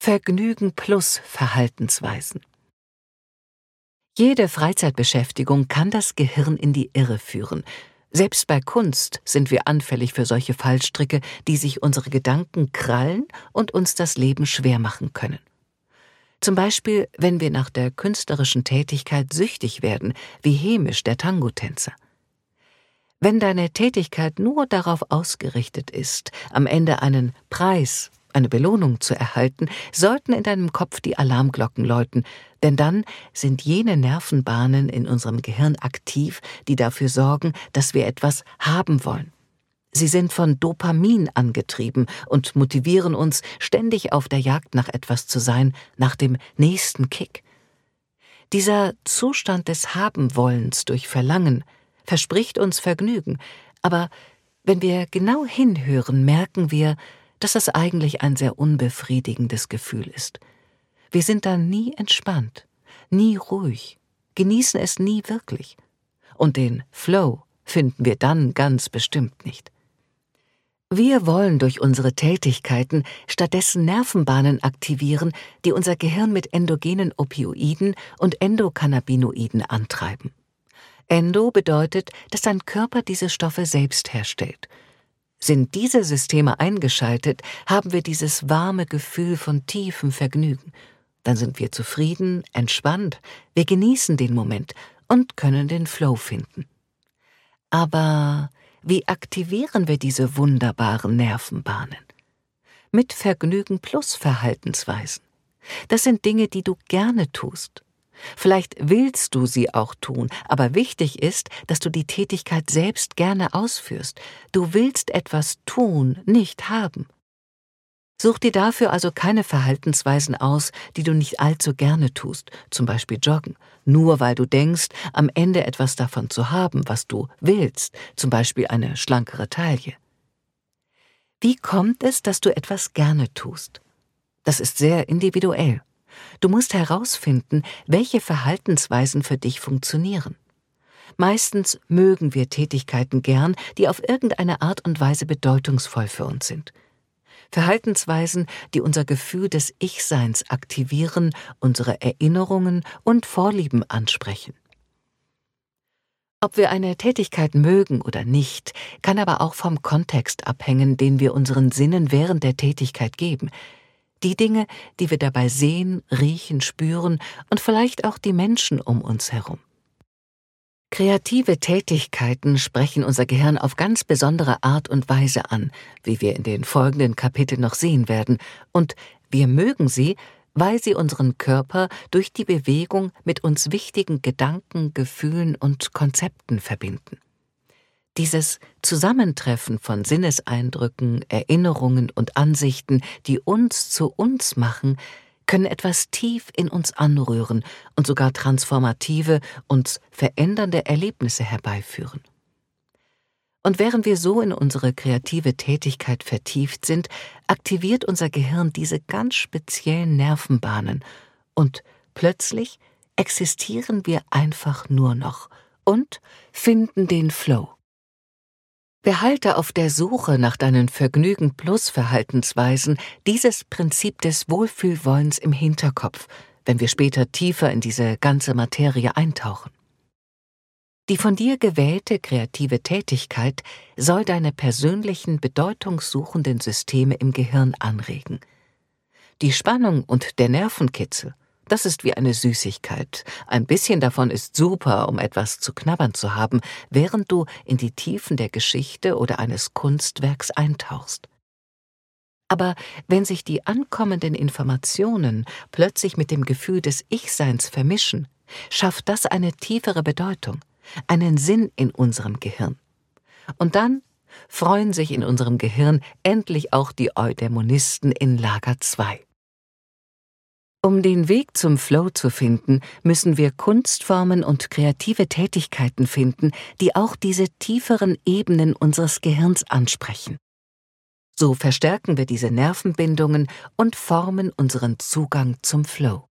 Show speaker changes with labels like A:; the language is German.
A: Vergnügen plus Verhaltensweisen. Jede Freizeitbeschäftigung kann das Gehirn in die Irre führen. Selbst bei Kunst sind wir anfällig für solche Fallstricke, die sich unsere Gedanken krallen und uns das Leben schwer machen können. Zum Beispiel, wenn wir nach der künstlerischen Tätigkeit süchtig werden, wie Hemisch, der Tangotänzer. Wenn deine Tätigkeit nur darauf ausgerichtet ist, am Ende einen Preis, eine Belohnung zu erhalten, sollten in deinem Kopf die Alarmglocken läuten, denn dann sind jene Nervenbahnen in unserem Gehirn aktiv, die dafür sorgen, dass wir etwas haben wollen. Sie sind von Dopamin angetrieben und motivieren uns, ständig auf der Jagd nach etwas zu sein, nach dem nächsten Kick. Dieser Zustand des Habenwollens durch Verlangen verspricht uns Vergnügen, aber wenn wir genau hinhören, merken wir, dass es eigentlich ein sehr unbefriedigendes Gefühl ist. Wir sind dann nie entspannt, nie ruhig, genießen es nie wirklich. Und den Flow finden wir dann ganz bestimmt nicht. Wir wollen durch unsere Tätigkeiten stattdessen Nervenbahnen aktivieren, die unser Gehirn mit endogenen Opioiden und Endokannabinoiden antreiben. Endo bedeutet, dass dein Körper diese Stoffe selbst herstellt. Sind diese Systeme eingeschaltet, haben wir dieses warme Gefühl von tiefem Vergnügen. Dann sind wir zufrieden, entspannt, wir genießen den Moment und können den Flow finden. Aber wie aktivieren wir diese wunderbaren Nervenbahnen? Mit Vergnügen plus Verhaltensweisen. Das sind Dinge, die du gerne tust. Vielleicht willst du sie auch tun, aber wichtig ist, dass du die Tätigkeit selbst gerne ausführst. Du willst etwas tun, nicht haben. Such dir dafür also keine Verhaltensweisen aus, die du nicht allzu gerne tust, zum Beispiel joggen, nur weil du denkst, am Ende etwas davon zu haben, was du willst, zum Beispiel eine schlankere Taille. Wie kommt es, dass du etwas gerne tust? Das ist sehr individuell. Du musst herausfinden, welche Verhaltensweisen für dich funktionieren. Meistens mögen wir Tätigkeiten gern, die auf irgendeine Art und Weise bedeutungsvoll für uns sind. Verhaltensweisen, die unser Gefühl des Ich-Seins aktivieren, unsere Erinnerungen und Vorlieben ansprechen. Ob wir eine Tätigkeit mögen oder nicht, kann aber auch vom Kontext abhängen, den wir unseren Sinnen während der Tätigkeit geben. Die Dinge, die wir dabei sehen, riechen, spüren und vielleicht auch die Menschen um uns herum. Kreative Tätigkeiten sprechen unser Gehirn auf ganz besondere Art und Weise an, wie wir in den folgenden Kapiteln noch sehen werden, und wir mögen sie, weil sie unseren Körper durch die Bewegung mit uns wichtigen Gedanken, Gefühlen und Konzepten verbinden. Dieses Zusammentreffen von Sinneseindrücken, Erinnerungen und Ansichten, die uns zu uns machen, können etwas tief in uns anrühren und sogar transformative, uns verändernde Erlebnisse herbeiführen. Und während wir so in unsere kreative Tätigkeit vertieft sind, aktiviert unser Gehirn diese ganz speziellen Nervenbahnen und plötzlich existieren wir einfach nur noch und finden den Flow. Behalte auf der Suche nach deinen Vergnügen-plus-Verhaltensweisen dieses Prinzip des Wohlfühlwollens im Hinterkopf, wenn wir später tiefer in diese ganze Materie eintauchen. Die von dir gewählte kreative Tätigkeit soll deine persönlichen, bedeutungssuchenden Systeme im Gehirn anregen. Die Spannung und der Nervenkitzel, das ist wie eine Süßigkeit. Ein bisschen davon ist super, um etwas zu knabbern zu haben, während du in die Tiefen der Geschichte oder eines Kunstwerks eintauchst. Aber wenn sich die ankommenden Informationen plötzlich mit dem Gefühl des Ich-Seins vermischen, schafft das eine tiefere Bedeutung, einen Sinn in unserem Gehirn. Und dann freuen sich in unserem Gehirn endlich auch die Eudämonisten in Lager 2. Um den Weg zum Flow zu finden, müssen wir Kunstformen und kreative Tätigkeiten finden, die auch diese tieferen Ebenen unseres Gehirns ansprechen. So verstärken wir diese Nervenbindungen und formen unseren Zugang zum Flow.